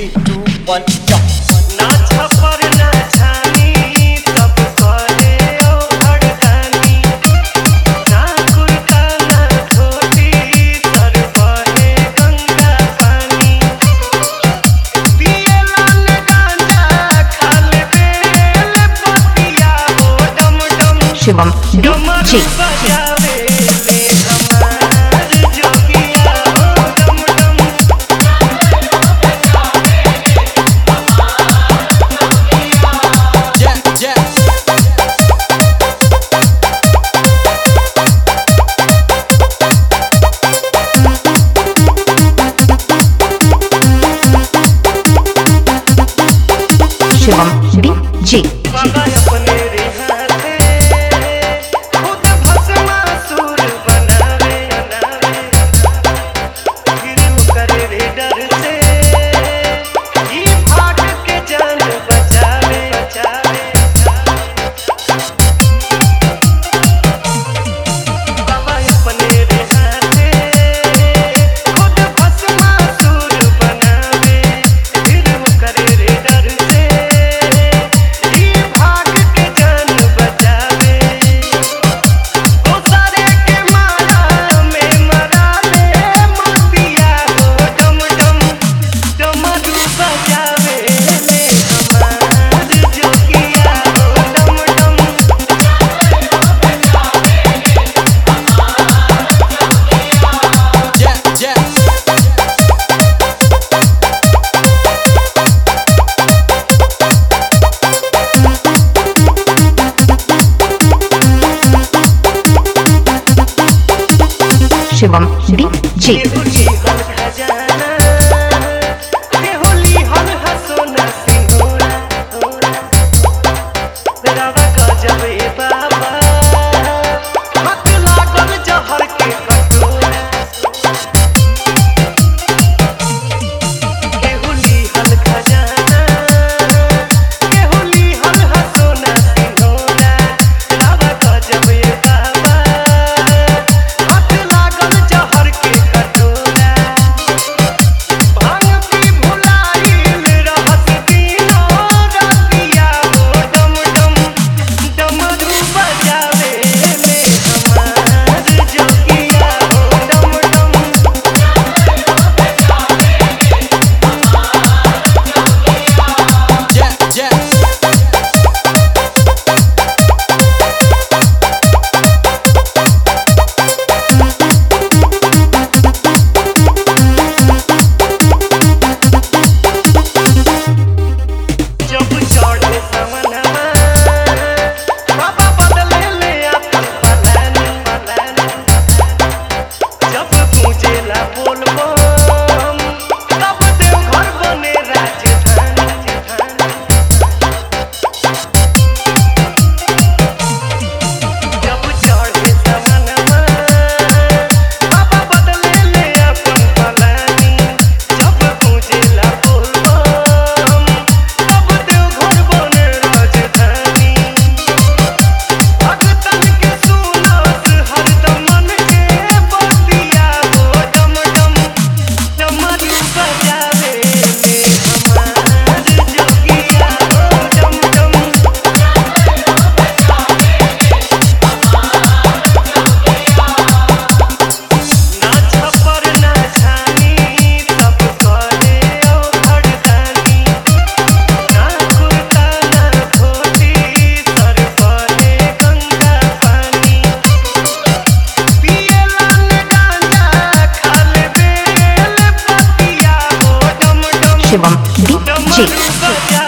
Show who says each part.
Speaker 1: 3, 2, 1, jump.
Speaker 2: ना छपर ना छानी सब करे ओ हड़तानी ना कुर्ता ना धोती सर बहे गंगा पानी पियला ने गांजा खाल बेल पतिया हो डम डम
Speaker 3: शिवम
Speaker 2: डमरू बजावे ले हमार जोगिया हो डम डम
Speaker 1: Yeah, yeah.
Speaker 3: शिवम डीजे
Speaker 2: बाबा अपने रिहाते खुद भस्मासुर बनावे फिर करे रे डर से ये भाग के जान बचावे बाबा अपने रिहाते खुद भस्मासुर बनावे फिर करे रे डर से ये भाग के जान बचावे ओ सारे के माया में मरा ले मोतिया हो डम डम डमरू बजावे ले हमार जोगिया हो डम डम
Speaker 1: Yeah, yeah.
Speaker 3: Shivam DJ
Speaker 2: Holi हल खजाना होली हल हसोना सिंहोरा रावा गजब ए बाबा हाथ लागल जहर के कटोरा होली हल खजाना होली हल हसोना सिंहोरा रावा गजब ए बाबा हाथ लागल जहर के कटोरा भांग की भुलाइल रहत दिनो रतिया हो डम डम डमरू बजावे ले हमार जोगिया हो डम डम
Speaker 1: Yeah, yeah.
Speaker 2: जब चढ़े सवनवा बाबा बदले ले अपन पलान जब पूजेला बोलबम तब देवघर बने राजधानी जब चढ़े सवनवा बाबा बदले ले अपन पलानी जब पूजेला बोलबम तब देवघर बने राजधानी भगतन के सुनस हरदम मन के बतिया हो डम डम डमरू बजावे ले हमार जोगिया हो डम डम ना छपर ना छानी सब करे ओ हड़तानी ना कुर्ता ना धोती सर बहे गंगा पानी पियला ने गांजा खाल बेल पतिया हो डम डम
Speaker 3: शिवम डीजे
Speaker 2: डमरू बजा